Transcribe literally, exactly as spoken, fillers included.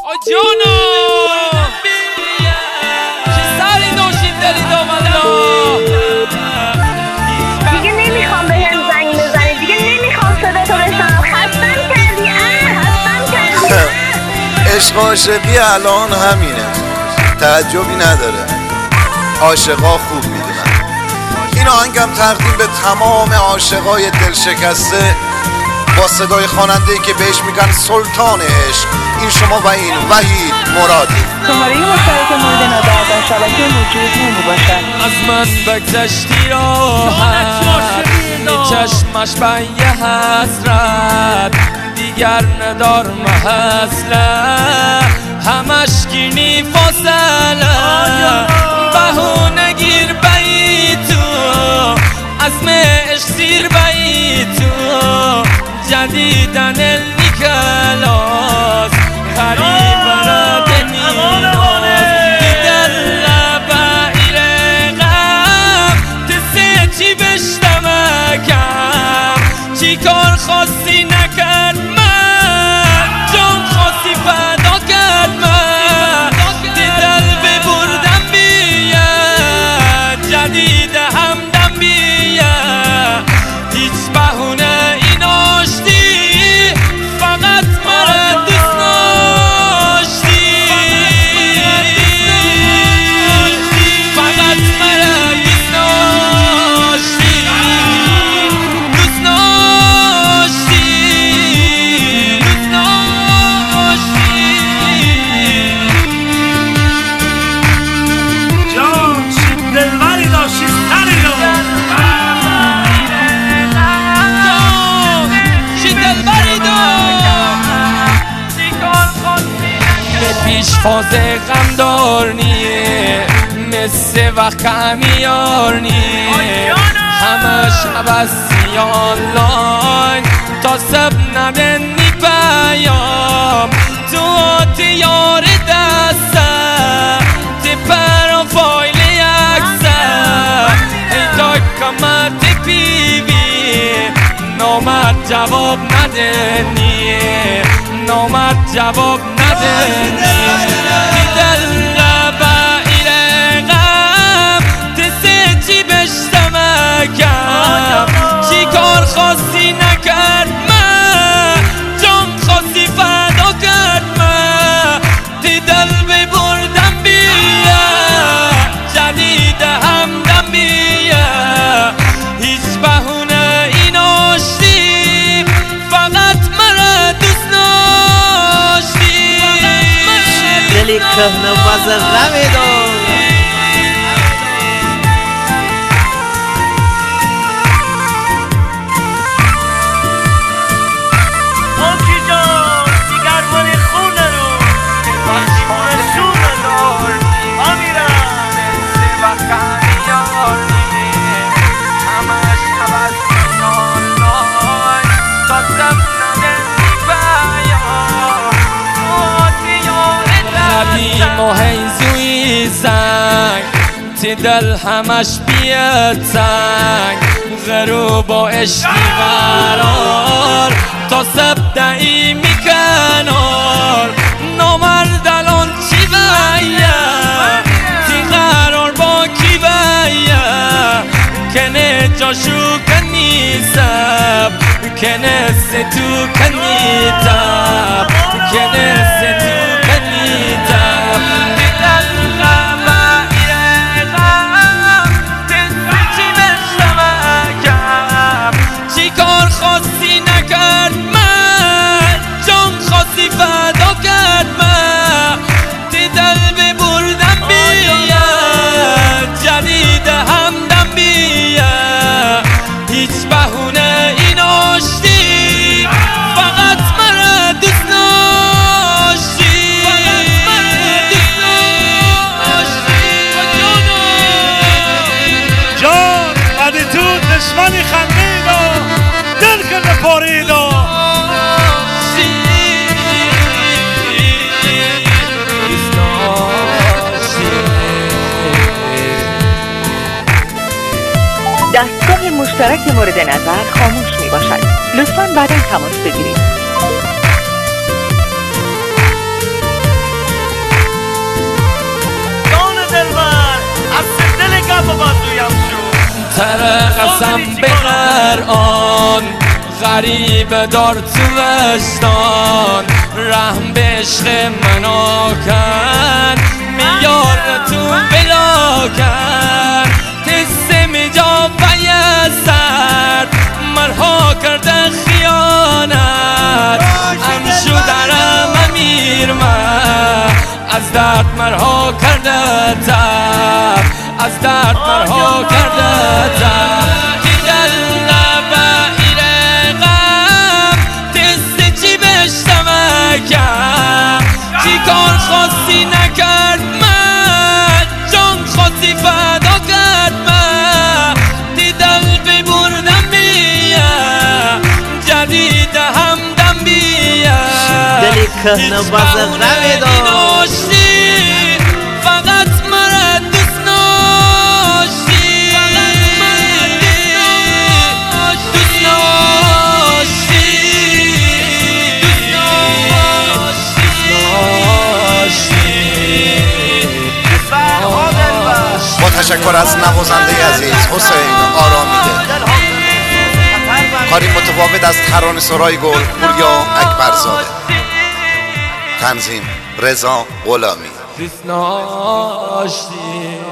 جانو چه سری داشتید دارید آمده دیگه نمیخوام به هم زنگ بزنی، دیگه نمیخوام صدا تو بشنم. خستم کردی اه خستم کردی. عشق عاشقی الان همینه، تعجبی نداره، عاشقا خوب میدونن. این آهنگم تقدیم به تمام عاشقای دلشکسته با صدای خواننده‌ای که بهش میگن سلطان عشق. این شما و این وحید مرادی. شماره مشترک مورد نظر در شبکه موجود نمی باشد. از من بگذشتی راحت چشمش به یه حسرت دیگر ندار محصله همش گیرنی فاصله بهونه گیر بایی تو عزم عشق سیر بایی تو جدیدن النکلاس غریب را دنیناس دیدن لبا ایره غم تسه چی بشتمکم چی کار خواستی نکرد من جان خواستی فدا کرد من دیدن ببردم بیا جدید همدم بیا هیچ بهونه این آشتی فقط مرا دوست داشتی فقط مرا دوست داشتی دوست داشتی دوست داشتی جان چی دلبری داشتی سری رو پیش فاز غمدار نیه مثل وقت همیار نیه همش عباسی آنلاین تا سب ندنی پیام تو آتی یار دسته تی پروفایل یکسه ای تا کمت پیوی نامد جواب ندنیه نامد جواب ندنی دیدن لبا ایره غم تسه چی بشتمکم چی کار خواستی نکرد من جان خواستی فدا کرد من دیدن ببردم بیا جدید همدم بیا هیچ بهونه این آشتی فقط مرا دوست داشتی دلی کهنه باز غمی دار آنکی جان دیگر من خونه رو بخشونه شونه دار آمیرم مثل وقت همیار نیه همش عباسی آنلاین تا سب ندنی بیان تو آتی یار قدیم و هیزوی زنگ تی دل همش بیاد سنگ غروب و عشقی قرار تا سب دعی میکنار نامرد الان چی بیا تی قرار با کی بیا کنه جاشو کنی سب کنه ستو کنی تب کنه ستو کنی تب دیدن لبا ایره غم تسه چی بشتمکم چی کار خواستی نکرد من جان خواستی فدا کرد من دیدن ببردم بیا جدید همدم بیا هیچ بهونه این آشتی فقط مرا دوست داشتی دوست داشتی جان بعدی تو دشمنی خندید و دل کرده پارید و دستگاه مشترک مورد نظر خاموش می باشد. لطفاً بعدا تماس بگیرید. بازم به قرآن غریب دار تو وجدان رحم به عشق منا کن میار تو بلا کن تسته می جا بیستر مرها کرده خیانت امشو درم امیر من از درد مرها کرده تب از درد مرها کرده تب که دل نبعیر غم تسته چی بشتمکم چی کار خاصی نکرد من جان خاصی فدا کرد من دیدل ببردم بیم جدید همدم بیم دلی که نباز غمی داشتی فقط مرا دوست داشتی دوست داشتی با تشکر از نوازنده عزیز حسین آرامیده. کاری متفاوت از ترانه سرای گل پوریا اکبرزاده. تنظیم رضا غلامی. دوست داشتی